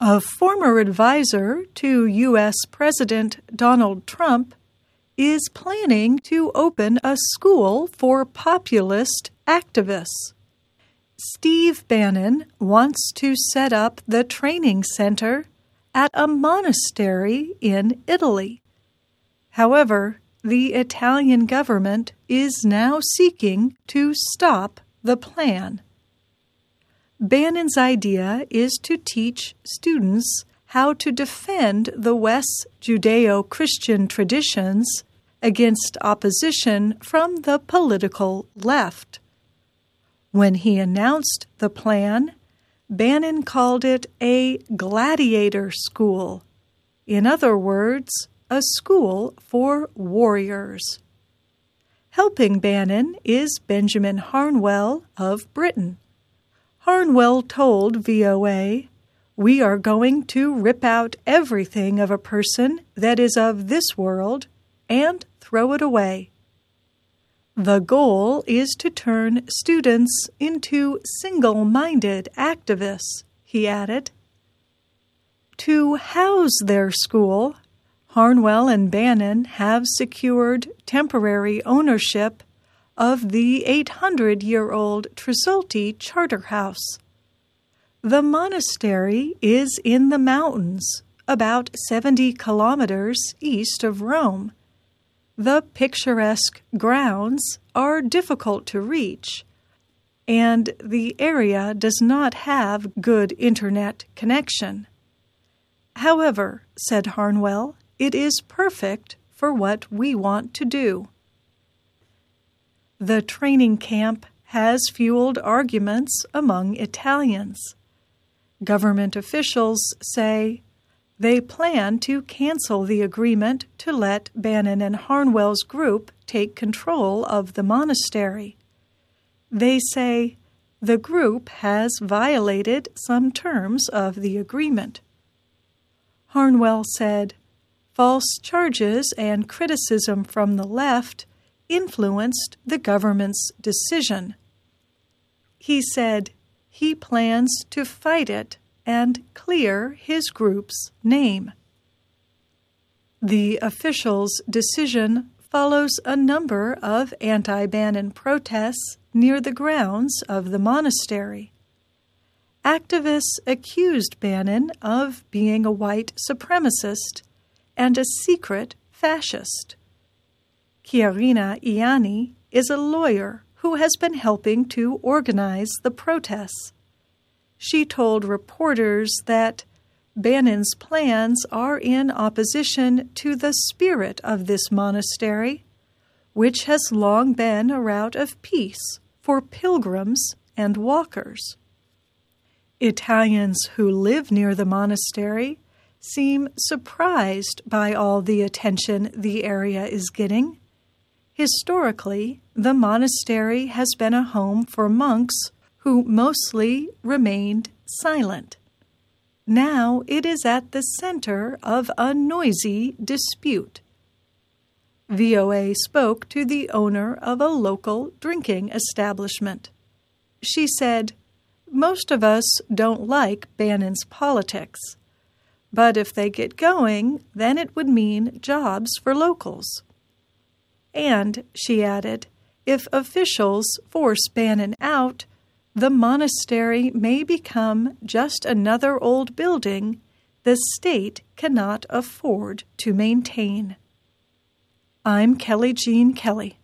A former advisor to U.S. President Donald Trump is planning to open a school for populist activists. Steve Bannon wants to set up the training center at a monastery in Italy. However, the Italian government is now seeking to stop the plan. Bannon's idea is to teach students how to defend the West's Judeo-Christian traditions against opposition from the political left. When he announced the plan, Bannon called it a gladiator school. In other words, a school for warriors. Helping Bannon is Benjamin Harnwell of Britain. Harnwell told VOA, "We are going to rip out everything of a person that is of this world and throw it away." The goal is to turn students into single-minded activists, he added. To house their school, Harnwell and Bannon have secured temporary ownership of the 800-year-old Tresolti Charterhouse. The monastery is in the mountains, about 70 kilometers east of Rome. The picturesque grounds are difficult to reach, and the area does not have good internet connection. However, said Harnwell, it is perfect for what we want to do. The training camp has fueled arguments among Italians. Government officials say they plan to cancel the agreement to let Bannon and Harnwell's group take control of the monastery. They say the group has violated some terms of the agreement. Harnwell said, false charges and criticism from the left influenced the government's decision. He said he plans to fight it and clear his group's name. The officials' decision follows a number of anti-Bannon protests near the grounds of the monastery. Activists accused Bannon of being a white supremacist and a secret fascist. Chiarina Ianni is a lawyer who has been helping to organize the protests. She told reporters that Bannon's plans are in opposition to the spirit of this monastery, which has long been a route of peace for pilgrims and walkers. Italians who live near the monastery seem surprised by all the attention the area is getting. Historically, the monastery has been a home for monks who mostly remained silent. Now it is at the center of a noisy dispute. VOA spoke to the owner of a local drinking establishment. She said, "Most of us don't like Bannon's politics, but if they get going, then it would mean jobs for locals." And, she added, if officials force Bannon out, the monastery may become just another old building the state cannot afford to maintain. I'm Kelly Jean Kelly.